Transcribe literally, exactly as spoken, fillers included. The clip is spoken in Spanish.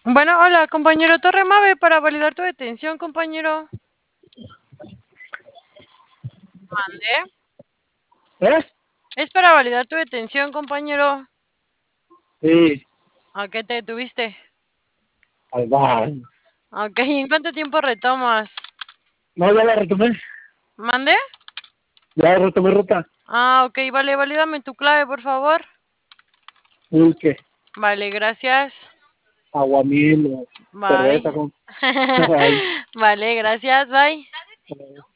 Bueno, hola, compañero Torremave, para validar tu detención, compañero. ¿Mande? ¿Eh? Es para validar tu detención, compañero. Sí, ¿A qué te detuviste? al bar. Ok, ¿en cuánto tiempo retomas? No, ya la retomé. ¿Mande? Ya retomé ruta. Ah, ok, vale, valídame tu clave, por favor. Pulque, Vale, gracias. aguamil, Bye. cerveza con... Ay, Vale, gracias, bye.